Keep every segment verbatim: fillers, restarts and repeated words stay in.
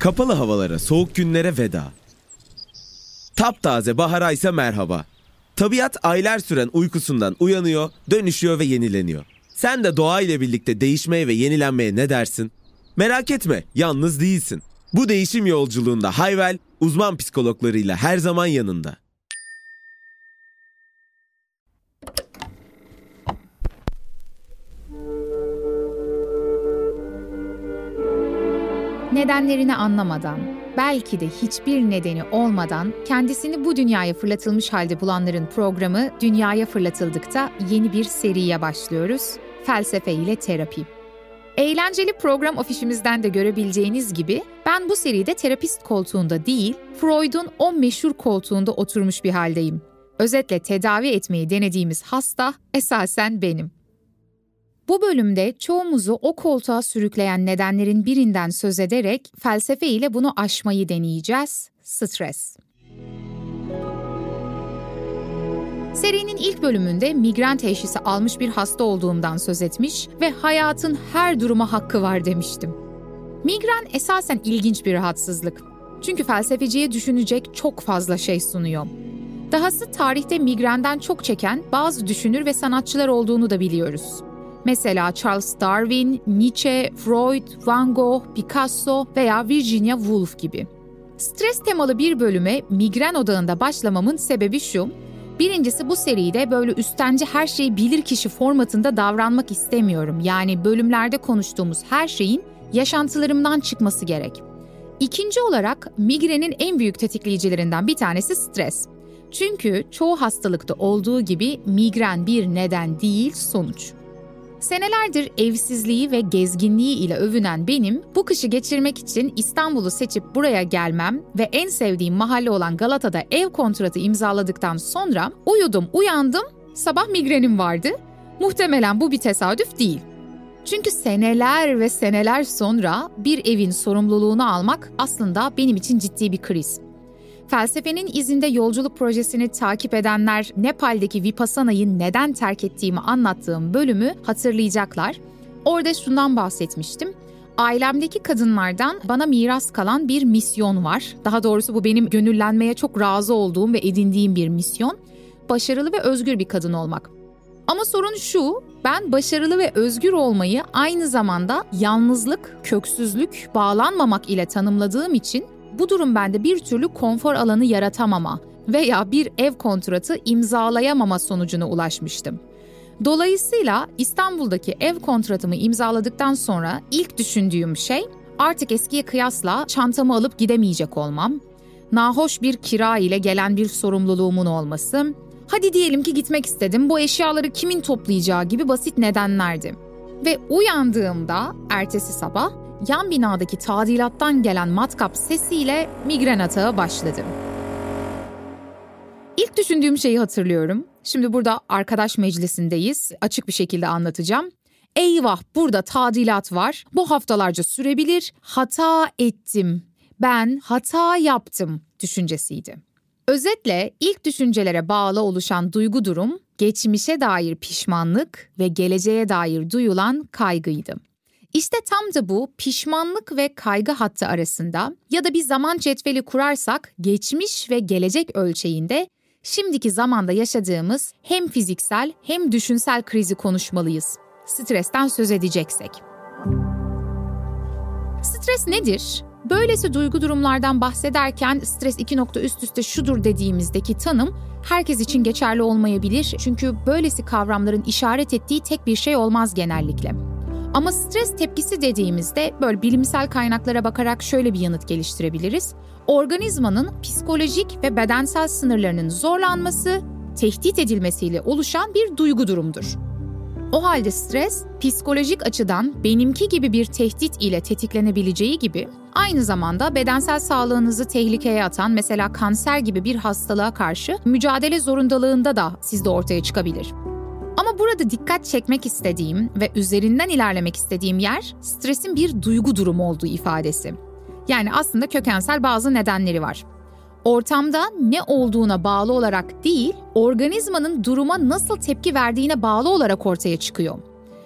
Kapalı havalara, soğuk günlere veda. Taptaze bahara ise merhaba. Tabiat aylar süren uykusundan uyanıyor, dönüşüyor ve yenileniyor. Sen de doğa ile birlikte değişmeye ve yenilenmeye ne dersin? Merak etme, yalnız değilsin. Bu değişim yolculuğunda Hayvel, uzman psikologlarıyla her zaman yanında. Nedenlerini anlamadan, belki de hiçbir nedeni olmadan kendisini bu dünyaya fırlatılmış halde bulanların programı Dünyaya Fırlatıldık'ta yeni bir seriye başlıyoruz. Felsefe ile terapi. Eğlenceli program afişimizden de görebileceğiniz gibi ben bu seride terapist koltuğunda değil, Freud'un o meşhur koltuğunda oturmuş bir haldeyim. Özetle tedavi etmeyi denediğimiz hasta esasen benim. Bu bölümde çoğumuzu o koltuğa sürükleyen nedenlerin birinden söz ederek felsefe ile bunu aşmayı deneyeceğiz: stres. Serinin ilk bölümünde migren teşhisi almış bir hasta olduğumdan söz etmiş ve hayatın her duruma hakkı var demiştim. Migren esasen ilginç bir rahatsızlık. Çünkü felsefeciye düşünecek çok fazla şey sunuyor. Dahası tarihte migrenden çok çeken bazı düşünür ve sanatçılar olduğunu da biliyoruz. Mesela Charles Darwin, Nietzsche, Freud, Van Gogh, Picasso veya Virginia Woolf gibi. Stres temalı bir bölüme migren odağında başlamamın sebebi şu: birincisi, bu seride böyle üstenci her şeyi bilir kişi formatında davranmak istemiyorum. Yani bölümlerde konuştuğumuz her şeyin yaşantılarımdan çıkması gerek. İkinci olarak migrenin en büyük tetikleyicilerinden bir tanesi stres. Çünkü çoğu hastalıkta olduğu gibi migren bir neden değil, sonuç. Senelerdir evsizliği ve gezginliği ile övünen benim, bu kışı geçirmek için İstanbul'u seçip buraya gelmem ve en sevdiğim mahalle olan Galata'da ev kontratı imzaladıktan sonra uyudum, uyandım, sabah migrenim vardı. Muhtemelen bu bir tesadüf değil. Çünkü seneler ve seneler sonra bir evin sorumluluğunu almak aslında benim için ciddi bir kriz. Felsefenin izinde yolculuk projesini takip edenler Nepal'deki Vipassana'yı neden terk ettiğimi anlattığım bölümü hatırlayacaklar. Orada şundan bahsetmiştim. Ailemdeki kadınlardan bana miras kalan bir misyon var. Daha doğrusu bu benim gönüllenmeye çok razı olduğum ve edindiğim bir misyon. Başarılı ve özgür bir kadın olmak. Ama sorun şu, ben başarılı ve özgür olmayı aynı zamanda yalnızlık, köksüzlük, bağlanmamak ile tanımladığım için bu durum bende bir türlü konfor alanı yaratamama veya bir ev kontratı imzalayamama sonucuna ulaşmıştım. Dolayısıyla İstanbul'daki ev kontratımı imzaladıktan sonra ilk düşündüğüm şey artık eskiye kıyasla çantamı alıp gidemeyecek olmam, nahoş bir kira ile gelen bir sorumluluğumun olması, hadi diyelim ki gitmek istedim, bu eşyaları kimin toplayacağı gibi basit nedenlerdi. Ve uyandığımda ertesi sabah yan binadaki tadilattan gelen matkap sesiyle migren atağı başladı. İlk düşündüğüm şeyi hatırlıyorum. Şimdi burada arkadaş meclisindeyiz. Açık bir şekilde anlatacağım. Eyvah, burada tadilat var. Bu haftalarca sürebilir. Hata ettim. Ben hata yaptım düşüncesiydi. Özetle ilk düşüncelere bağlı oluşan duygu durum, geçmişe dair pişmanlık ve geleceğe dair duyulan kaygıydı. İşte tam da bu pişmanlık ve kaygı hattı arasında ya da bir zaman cetveli kurarsak geçmiş ve gelecek ölçeğinde şimdiki zamanda yaşadığımız hem fiziksel hem düşünsel krizi konuşmalıyız. Stresten söz edeceksek. Stres nedir? Böylesi duygu durumlardan bahsederken stres iki nokta üst üste şudur dediğimizdeki tanım herkes için geçerli olmayabilir. Çünkü böylesi kavramların işaret ettiği tek bir şey olmaz genellikle. Ama stres tepkisi dediğimizde böyle bilimsel kaynaklara bakarak şöyle bir yanıt geliştirebiliriz. Organizmanın psikolojik ve bedensel sınırlarının zorlanması, tehdit edilmesiyle oluşan bir duygu durumdur. O halde stres, psikolojik açıdan benimki gibi bir tehdit ile tetiklenebileceği gibi, aynı zamanda bedensel sağlığınızı tehlikeye atan, mesela kanser gibi bir hastalığa karşı mücadele zorundalığında da sizde ortaya çıkabilir. Ama burada dikkat çekmek istediğim ve üzerinden ilerlemek istediğim yer stresin bir duygu durumu olduğu ifadesi. Yani aslında kökensel bazı nedenleri var. Ortamda ne olduğuna bağlı olarak değil, organizmanın duruma nasıl tepki verdiğine bağlı olarak ortaya çıkıyor.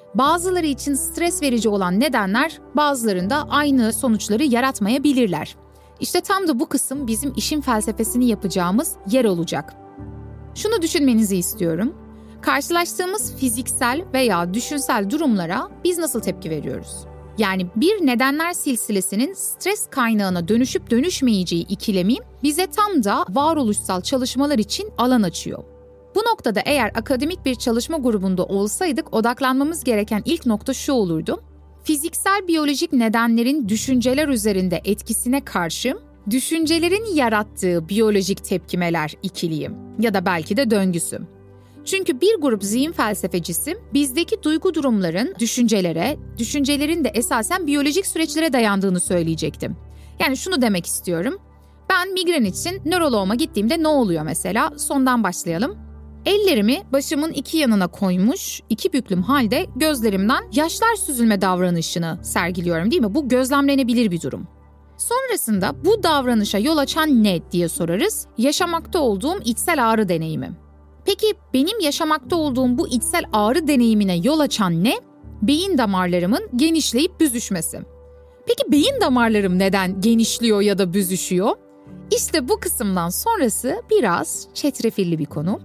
Bazıları için stres verici olan nedenler bazılarında aynı sonuçları yaratmayabilirler. İşte tam da bu kısım bizim işin felsefesini yapacağımız yer olacak. Şunu düşünmenizi istiyorum. Karşılaştığımız fiziksel veya düşünsel durumlara biz nasıl tepki veriyoruz? Yani bir nedenler silsilesinin stres kaynağına dönüşüp dönüşmeyeceği ikilemi bize tam da varoluşsal çalışmalar için alan açıyor. Bu noktada eğer akademik bir çalışma grubunda olsaydık odaklanmamız gereken ilk nokta şu olurdu. Fiziksel biyolojik nedenlerin düşünceler üzerinde etkisine karşı düşüncelerin yarattığı biyolojik tepkimeler ikiliği ya da belki de döngüsü. Çünkü bir grup zihin felsefecisi bizdeki duygu durumların düşüncelere, düşüncelerin de esasen biyolojik süreçlere dayandığını söyleyecektim. Yani şunu demek istiyorum. Ben migren için nöroloğuma gittiğimde ne oluyor mesela? Sondan başlayalım. Ellerimi başımın iki yanına koymuş, iki büklüm halde gözlerimden yaşlar süzülme davranışını sergiliyorum, değil mi? Bu gözlemlenebilir bir durum. Sonrasında bu davranışa yol açan ne diye sorarız? Yaşamakta olduğum içsel ağrı deneyimi. Peki benim yaşamakta olduğum bu içsel ağrı deneyimine yol açan ne? Beyin damarlarımın genişleyip büzüşmesi. Peki beyin damarlarım neden genişliyor ya da büzüşüyor? İşte bu kısımdan sonrası biraz çetrefilli bir konu.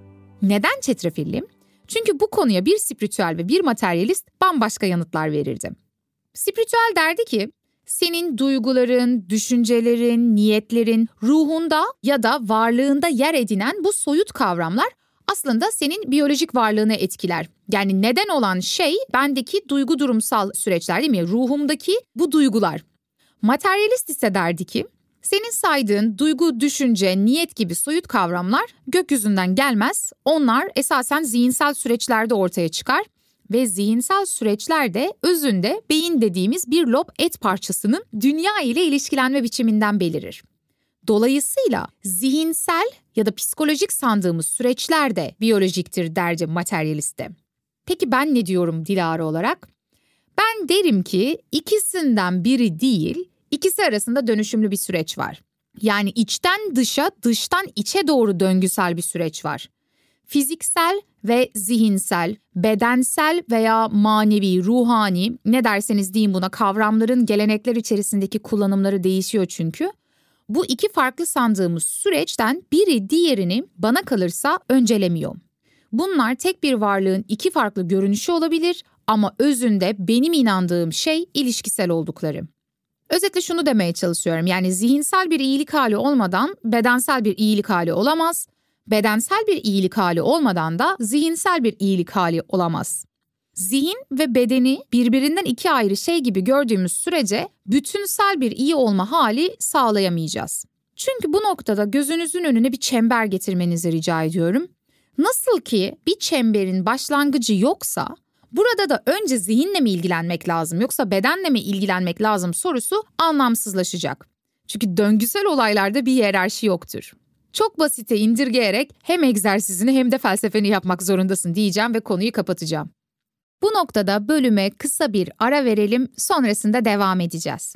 Neden çetrefilli? Çünkü bu konuya bir spiritüel ve bir materyalist bambaşka yanıtlar verirdi. Spiritüel derdi ki, senin duyguların, düşüncelerin, niyetlerin, ruhunda ya da varlığında yer edinen bu soyut kavramlar aslında senin biyolojik varlığını etkiler. Yani neden olan şey bendeki duygu durumsal süreçler, değil mi? Ruhumdaki bu duygular. Materyalist ise derdi ki, senin saydığın duygu, düşünce, niyet gibi soyut kavramlar gökyüzünden gelmez. Onlar esasen zihinsel süreçlerde ortaya çıkar. Ve zihinsel süreçlerde özünde beyin dediğimiz bir lob et parçasının dünya ile ilişkilenme biçiminden belirir. Dolayısıyla zihinsel ya da psikolojik sandığımız süreçler de biyolojiktir derdi materyaliste. Peki ben ne diyorum Dilara olarak? Ben derim ki ikisinden biri değil, ikisi arasında dönüşümlü bir süreç var. Yani içten dışa, dıştan içe doğru döngüsel bir süreç var. Fiziksel ve zihinsel, bedensel veya manevi, ruhani, ne derseniz deyin buna, kavramların gelenekler içerisindeki kullanımları değişiyor çünkü. Bu iki farklı sandığımız süreçten biri diğerini bana kalırsa öncelemiyor. Bunlar tek bir varlığın iki farklı görünüşü olabilir ama özünde benim inandığım şey ilişkisel oldukları. Özetle şunu demeye çalışıyorum, yani zihinsel bir iyilik hali olmadan bedensel bir iyilik hali olamaz. Bedensel bir iyilik hali olmadan da zihinsel bir iyilik hali olamaz. Zihin ve bedeni birbirinden iki ayrı şey gibi gördüğümüz sürece bütünsel bir iyi olma hali sağlayamayacağız. Çünkü bu noktada gözünüzün önüne bir çember getirmenizi rica ediyorum. Nasıl ki bir çemberin başlangıcı yoksa, burada da önce zihinle mi ilgilenmek lazım yoksa bedenle mi ilgilenmek lazım sorusu anlamsızlaşacak. Çünkü döngüsel olaylarda bir hiyerarşi yoktur. Çok basite indirgeyerek hem egzersizini hem de felsefeni yapmak zorundasın diyeceğim ve konuyu kapatacağım. Bu noktada bölüme kısa bir ara verelim, sonrasında devam edeceğiz.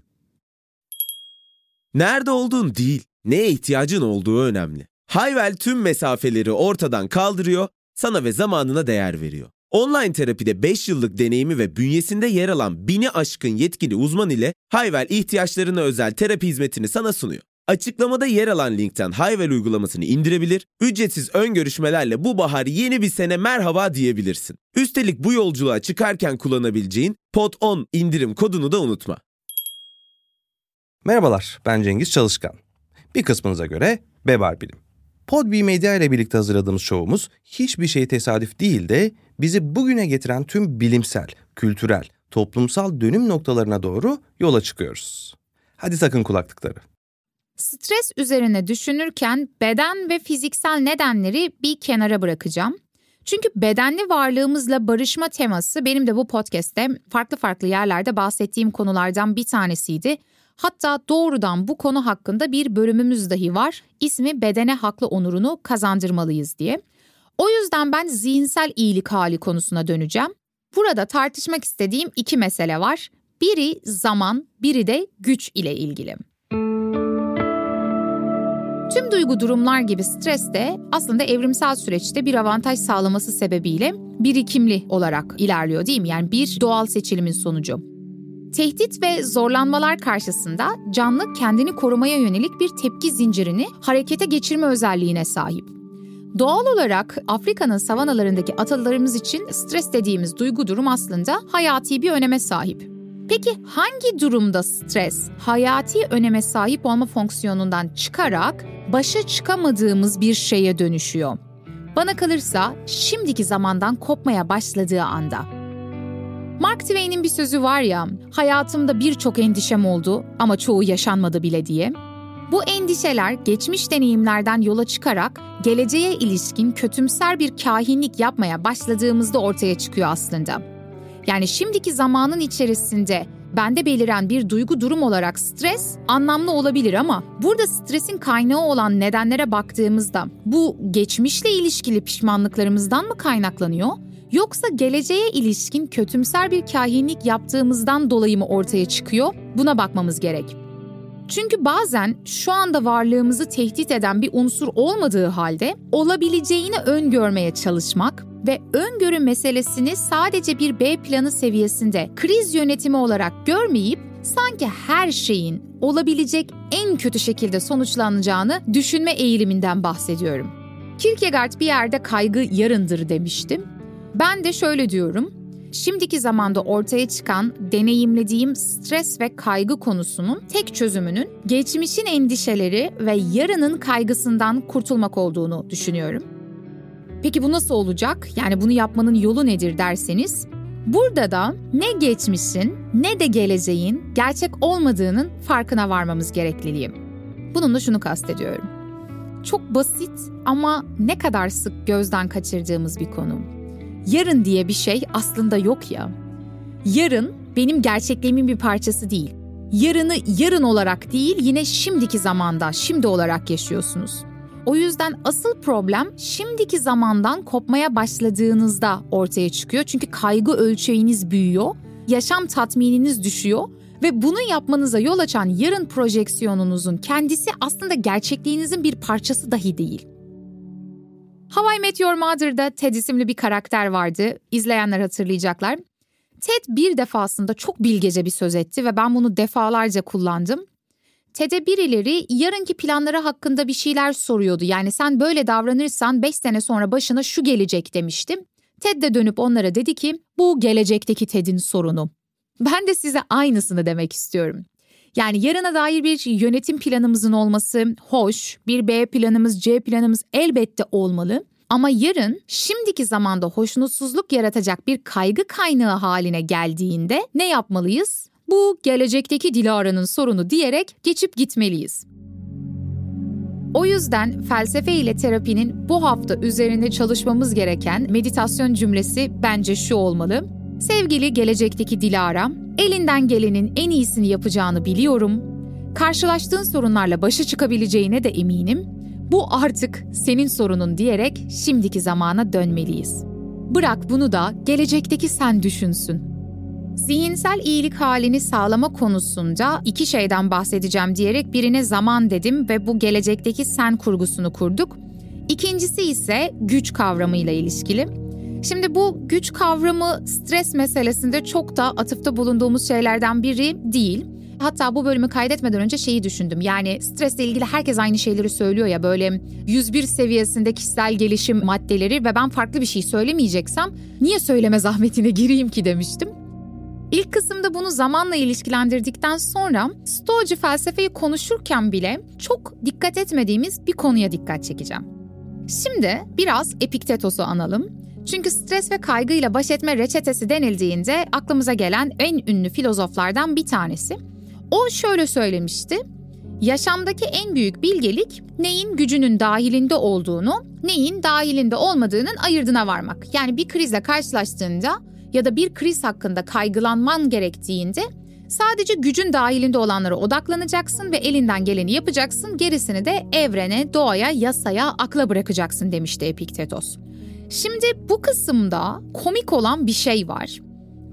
Nerede olduğun değil, neye ihtiyacın olduğu önemli. Hayvel tüm mesafeleri ortadan kaldırıyor, sana ve zamanına değer veriyor. Online terapide beş yıllık deneyimi ve bünyesinde yer alan bini aşkın yetkili uzman ile Hayvel ihtiyaçlarına özel terapi hizmetini sana sunuyor. Açıklamada yer alan linkten Hayvel uygulamasını indirebilir, ücretsiz ön görüşmelerle bu bahar yeni bir sene merhaba diyebilirsin. Üstelik bu yolculuğa çıkarken kullanabileceğin pod on indirim kodunu da unutma. Merhabalar, ben Cengiz Çalışkan. Bir kısmınıza göre Bebar Bilim. Podbi Medya ile birlikte hazırladığımız şovumuz hiçbir şey tesadüf değil de bizi bugüne getiren tüm bilimsel, kültürel, toplumsal dönüm noktalarına doğru yola çıkıyoruz. Hadi takın kulaklıkları. Stres üzerine düşünürken beden ve fiziksel nedenleri bir kenara bırakacağım. Çünkü bedenli varlığımızla barışma teması benim de bu podcast'te farklı farklı yerlerde bahsettiğim konulardan bir tanesiydi. Hatta doğrudan bu konu hakkında bir bölümümüz dahi var. İsmi bedene haklı onurunu kazandırmalıyız diye. O yüzden ben zihinsel iyilik hali konusuna döneceğim. Burada tartışmak istediğim iki mesele var. Biri zaman, biri de güç ile ilgili. Tüm Tüm duygu durumlar gibi stres de aslında evrimsel süreçte bir avantaj sağlaması sebebiyle birikimli olarak ilerliyor, değil mi? Yani bir doğal seçilimin sonucu. Tehdit ve zorlanmalar karşısında canlı kendini korumaya yönelik bir tepki zincirini harekete geçirme özelliğine sahip. Doğal olarak Afrika'nın savanalarındaki atalarımız için stres dediğimiz duygu durum aslında hayati bir öneme sahip. Peki hangi durumda stres hayati öneme sahip olma fonksiyonundan çıkarak başa çıkamadığımız bir şeye dönüşüyor? Bana kalırsa şimdiki zamandan kopmaya başladığı anda. Mark Twain'in bir sözü var ya, hayatımda birçok endişem oldu ama çoğu yaşanmadı bile diye. Bu endişeler geçmiş deneyimlerden yola çıkarak geleceğe ilişkin kötümser bir kahinlik yapmaya başladığımızda ortaya çıkıyor aslında. Yani şimdiki zamanın içerisinde bende beliren bir duygu durum olarak stres anlamlı olabilir ama burada stresin kaynağı olan nedenlere baktığımızda bu geçmişle ilişkili pişmanlıklarımızdan mı kaynaklanıyor? Yoksa geleceğe ilişkin kötümser bir kahinlik yaptığımızdan dolayı mı ortaya çıkıyor? Buna bakmamız gerek. Çünkü bazen şu anda varlığımızı tehdit eden bir unsur olmadığı halde olabileceğini öngörmeye çalışmak ve öngörü meselesini sadece bir B planı seviyesinde kriz yönetimi olarak görmeyip sanki her şeyin olabilecek en kötü şekilde sonuçlanacağını düşünme eğiliminden bahsediyorum. Kierkegaard bir yerde kaygı yarındır demiştim. Ben de şöyle diyorum. Şimdiki zamanda ortaya çıkan deneyimlediğim stres ve kaygı konusunun tek çözümünün geçmişin endişeleri ve yarının kaygısından kurtulmak olduğunu düşünüyorum. Peki bu nasıl olacak? Yani bunu yapmanın yolu nedir derseniz, burada da ne geçmişin ne de geleceğin gerçek olmadığının farkına varmamız gerekliliği. Bununla şunu kastediyorum. Çok basit ama ne kadar sık gözden kaçırdığımız bir konu. Yarın diye bir şey aslında yok ya. Yarın benim gerçekliğimin bir parçası değil. Yarını yarın olarak değil, yine şimdiki zamanda, şimdi olarak yaşıyorsunuz. O yüzden asıl problem şimdiki zamandan kopmaya başladığınızda ortaya çıkıyor. Çünkü kaygı ölçeğiniz büyüyor, yaşam tatmininiz düşüyor ve bunu yapmanıza yol açan yarın projeksiyonunuzun kendisi aslında gerçekliğinizin bir parçası dahi değil. How I Met Your Mother'da Ted isimli bir karakter vardı. İzleyenler hatırlayacaklar. Ted bir defasında çok bilgece bir söz etti ve ben bunu defalarca kullandım. Ted'e birileri yarınki planları hakkında bir şeyler soruyordu. Yani sen böyle davranırsan beş sene sonra başına şu gelecek demiştim. Ted de dönüp onlara dedi ki bu gelecekteki Ted'in sorunu. Ben de size aynısını demek istiyorum. Yani yarına dair bir yönetim planımızın olması hoş, bir B planımız, C planımız elbette olmalı. Ama yarın şimdiki zamanda hoşnutsuzluk yaratacak bir kaygı kaynağı haline geldiğinde ne yapmalıyız? Bu gelecekteki Dilara'nın sorunu diyerek geçip gitmeliyiz. O yüzden felsefe ile terapinin bu hafta üzerinde çalışmamız gereken meditasyon cümlesi bence şu olmalı. Sevgili gelecekteki Dilara, elinden gelenin en iyisini yapacağını biliyorum. Karşılaştığın sorunlarla başa çıkabileceğine de eminim. Bu artık senin sorunun diyerek şimdiki zamana dönmeliyiz. Bırak bunu da gelecekteki sen düşünsün. Zihinsel iyilik halini sağlama konusunda iki şeyden bahsedeceğim diyerek birine zaman dedim ve bu gelecekteki sen kurgusunu kurduk. İkincisi ise güç kavramıyla ilişkili. Şimdi bu güç kavramı stres meselesinde çok da atıfta bulunduğumuz şeylerden biri değil. Hatta bu bölümü kaydetmeden önce şeyi düşündüm. Yani stresle ilgili herkes aynı şeyleri söylüyor ya, böyle yüz bir seviyesinde kişisel gelişim maddeleri ve ben farklı bir şey söylemeyeceksem niye söyleme zahmetine gireyim ki demiştim. İlk kısımda bunu zamanla ilişkilendirdikten sonra Stoacı felsefeyi konuşurken bile çok dikkat etmediğimiz bir konuya dikkat çekeceğim. Şimdi biraz Epiktetos'u analım. Çünkü stres ve kaygıyla baş etme reçetesi denildiğinde aklımıza gelen en ünlü filozoflardan bir tanesi. O şöyle söylemişti: yaşamdaki en büyük bilgelik neyin gücünün dahilinde olduğunu, neyin dahilinde olmadığının ayırdına varmak. Yani bir krizle karşılaştığında ya da bir kriz hakkında kaygılanman gerektiğinde sadece gücün dahilinde olanlara odaklanacaksın ve elinden geleni yapacaksın, gerisini de evrene, doğaya, yasaya, akla bırakacaksın demişti Epiktetos. Şimdi bu kısımda komik olan bir şey var.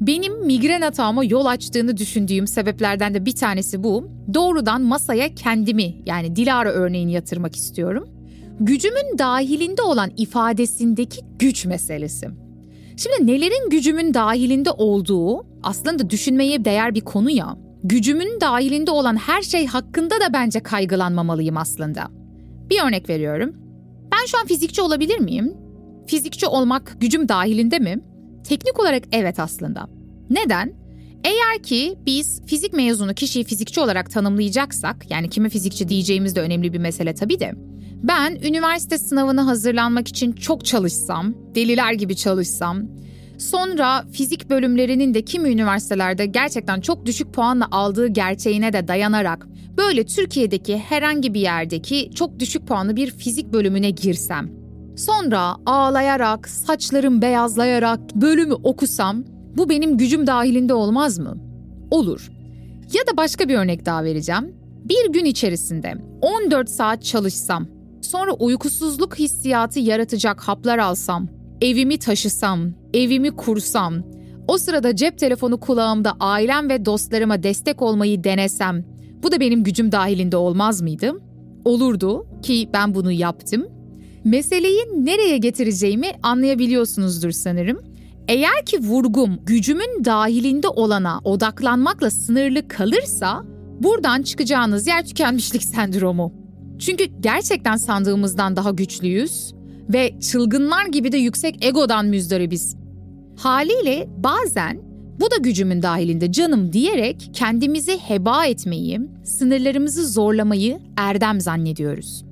Benim migren atağıma yol açtığını düşündüğüm sebeplerden de bir tanesi bu. Doğrudan masaya kendimi, yani Dilara örneğini yatırmak istiyorum. Gücümün dahilinde olan ifadesindeki güç meselesi. Şimdi nelerin gücümün dahilinde olduğu aslında düşünmeye değer bir konu ya. Gücümün dahilinde olan her şey hakkında da bence kaygılanmamalıyım aslında. Bir örnek veriyorum. Ben şu an fizikçi olabilir miyim? Fizikçi olmak gücüm dahilinde mi? Teknik olarak evet aslında. Neden? Eğer ki biz fizik mezunu kişiyi fizikçi olarak tanımlayacaksak, yani kime fizikçi diyeceğimiz de önemli bir mesele tabii de. Ben üniversite sınavına hazırlanmak için çok çalışsam, deliler gibi çalışsam, sonra fizik bölümlerinin de kimi üniversitelerde gerçekten çok düşük puanla aldığı gerçeğine de dayanarak, böyle Türkiye'deki herhangi bir yerdeki çok düşük puanlı bir fizik bölümüne girsem, sonra ağlayarak, saçlarım beyazlayarak bölümü okusam, bu benim gücüm dahilinde olmaz mı? Olur. Ya da başka bir örnek daha vereceğim. Bir gün içerisinde on dört saat çalışsam, sonra uykusuzluk hissiyatı yaratacak haplar alsam, evimi taşısam, evimi kursam, o sırada cep telefonu kulağımda ailem ve dostlarıma destek olmayı denesem, bu da benim gücüm dahilinde olmaz mıydı? Olurdu ki ben bunu yaptım. Meseleyi nereye getireceğimi anlayabiliyorsunuzdur sanırım. Eğer ki vurgum gücümün dahilinde olana odaklanmakla sınırlı kalırsa, buradan çıkacağınız yer tükenmişlik sendromu. Çünkü gerçekten sandığımızdan daha güçlüyüz ve çılgınlar gibi de yüksek egodan müzdaribiz. Haliyle bazen bu da gücümün dahilinde canım diyerek kendimizi heba etmeyi, sınırlarımızı zorlamayı erdem zannediyoruz.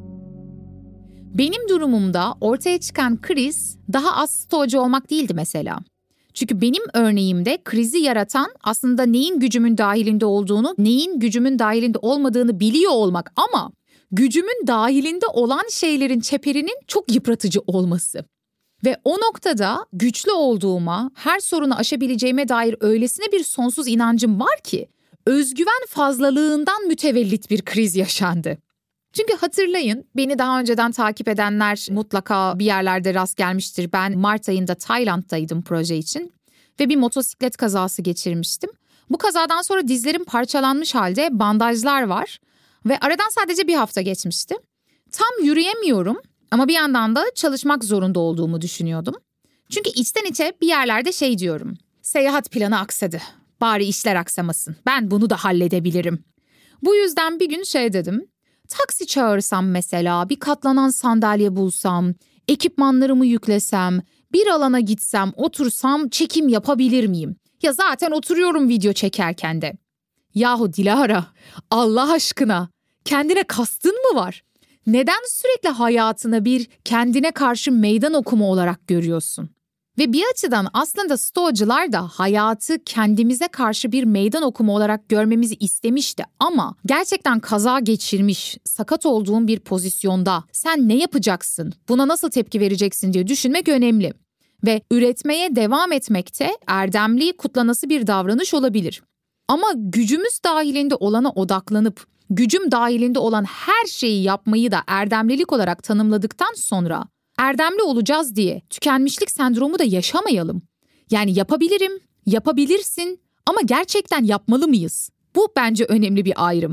Benim durumumda ortaya çıkan kriz daha az stoacı olmak değildi mesela. Çünkü benim örneğimde krizi yaratan aslında neyin gücümün dahilinde olduğunu, neyin gücümün dahilinde olmadığını biliyor olmak ama gücümün dahilinde olan şeylerin çeperinin çok yıpratıcı olması. Ve o noktada güçlü olduğuma, her sorunu aşabileceğime dair öylesine bir sonsuz inancım var ki, özgüven fazlalığından mütevellit bir kriz yaşandı. Çünkü hatırlayın, beni daha önceden takip edenler mutlaka bir yerlerde rast gelmiştir. Ben Mart ayında Tayland'daydım proje için ve bir motosiklet kazası geçirmiştim. Bu kazadan sonra dizlerim parçalanmış halde, bandajlar var ve aradan sadece bir hafta geçmişti. Tam yürüyemiyorum ama bir yandan da çalışmak zorunda olduğumu düşünüyordum. Çünkü içten içe bir yerlerde şey diyorum, seyahat planı aksadı, bari işler aksamasın, ben bunu da halledebilirim. Bu yüzden bir gün şey dedim, taksi çağırsam mesela, bir katlanan sandalye bulsam, ekipmanlarımı yüklesem, bir alana gitsem, otursam çekim yapabilir miyim? Ya zaten oturuyorum video çekerken de. Yahu Dilara, Allah aşkına kendine kastın mı var? Neden sürekli hayatına bir kendine karşı meydan okuma olarak görüyorsun? Ve bir açıdan aslında stoacılar da hayatı kendimize karşı bir meydan okuma olarak görmemizi istemişti ama gerçekten kaza geçirmiş, sakat olduğun bir pozisyonda sen ne yapacaksın, buna nasıl tepki vereceksin diye düşünmek önemli. Ve üretmeye devam etmekte erdemli, kutlanası bir davranış olabilir. Ama gücümüz dahilinde olana odaklanıp, gücüm dahilinde olan her şeyi yapmayı da erdemlilik olarak tanımladıktan sonra erdemli olacağız diye tükenmişlik sendromu da yaşamayalım. Yani yapabilirim, yapabilirsin ama gerçekten yapmalı mıyız? Bu bence önemli bir ayrım.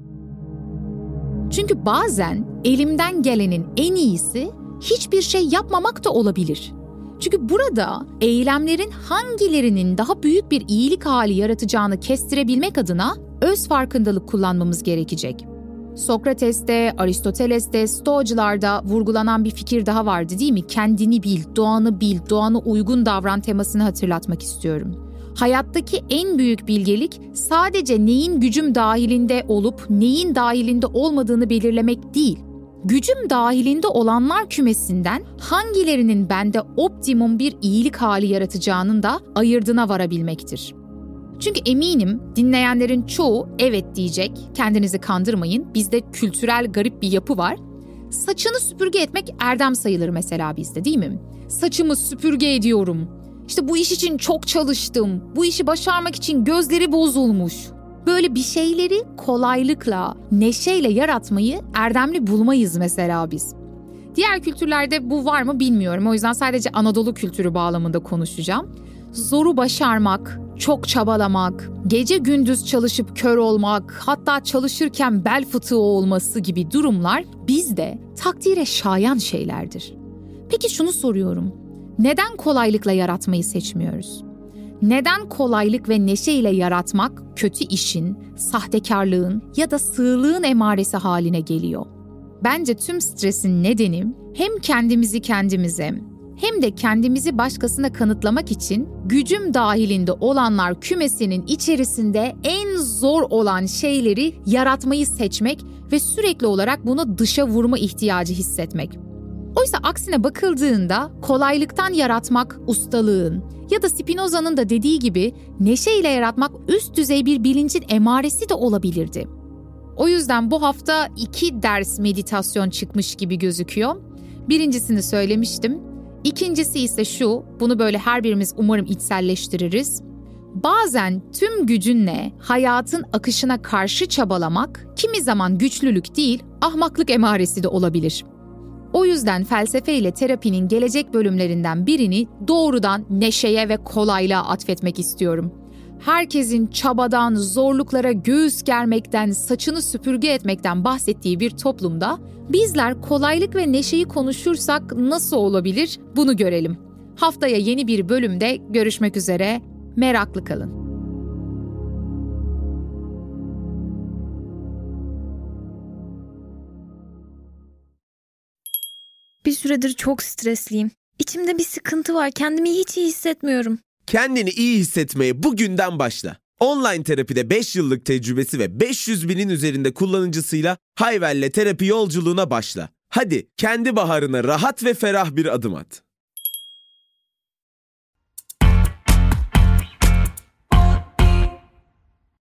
Çünkü bazen elimden gelenin en iyisi hiçbir şey yapmamak da olabilir. Çünkü burada eylemlerin hangilerinin daha büyük bir iyilik hali yaratacağını kestirebilmek adına öz farkındalık kullanmamız gerekecek. Sokrates'te, Aristoteles'te, Stoacılarda vurgulanan bir fikir daha vardı değil mi? Kendini bil, doğanı bil, doğana uygun davran temasını hatırlatmak istiyorum. Hayattaki en büyük bilgelik sadece neyin gücüm dahilinde olup neyin dahilinde olmadığını belirlemek değil. Gücüm dahilinde olanlar kümesinden hangilerinin bende optimum bir iyilik hali yaratacağının da ayırdına varabilmektir. Çünkü eminim dinleyenlerin çoğu evet diyecek, kendinizi kandırmayın, bizde kültürel garip bir yapı var. Saçını süpürge etmek erdem sayılır mesela bizde değil mi? Saçımı süpürge ediyorum, işte bu iş için çok çalıştım, bu işi başarmak için gözleri bozulmuş. Böyle bir şeyleri kolaylıkla, neşeyle yaratmayı erdemli bulmayız mesela biz. Diğer kültürlerde bu var mı bilmiyorum, o yüzden sadece Anadolu kültürü bağlamında konuşacağım. zoru başarmak, çok çabalamak, gece gündüz çalışıp kör olmak, hatta çalışırken bel fıtığı olması gibi durumlar bizde takdire şayan şeylerdir. Peki şunu soruyorum. Neden kolaylıkla yaratmayı seçmiyoruz? Neden kolaylık ve neşeyle yaratmak kötü işin, sahtekarlığın ya da sığlığın emaresi haline geliyor? Bence tüm stresin nedeni hem kendimizi kendimize hem de kendimizi başkasına kanıtlamak için gücüm dahilinde olanlar kümesinin içerisinde en zor olan şeyleri yaratmayı seçmek ve sürekli olarak bunu dışa vurma ihtiyacı hissetmek. Oysa aksine bakıldığında kolaylıktan yaratmak ustalığın ya da Spinoza'nın da dediği gibi neşeyle yaratmak üst düzey bir bilincin emaresi de olabilirdi. O yüzden bu hafta iki ders meditasyon çıkmış gibi gözüküyor. Birincisini söylemiştim. İkincisi ise şu, bunu böyle her birimiz umarım içselleştiririz. Bazen tüm gücünle hayatın akışına karşı çabalamak kimi zaman güçlülük değil, ahmaklık emaresi de olabilir. O yüzden felsefe ile terapinin gelecek bölümlerinden birini doğrudan neşeye ve kolaylığa atfetmek istiyorum. Herkesin çabadan, zorluklara göğüs germekten, saçını süpürge etmekten bahsettiği bir toplumda bizler kolaylık ve neşeyi konuşursak nasıl olabilir bunu görelim. Haftaya yeni bir bölümde görüşmek üzere, meraklı kalın. Bir süredir çok stresliyim. İçimde bir sıkıntı var. Kendimi hiç iyi hissetmiyorum. Kendini iyi hissetmeye bugünden başla. Online terapide beş yıllık tecrübesi ve beş yüz binin üzerinde kullanıcısıyla Hayvel'le terapi yolculuğuna başla. Hadi kendi baharına rahat ve ferah bir adım at.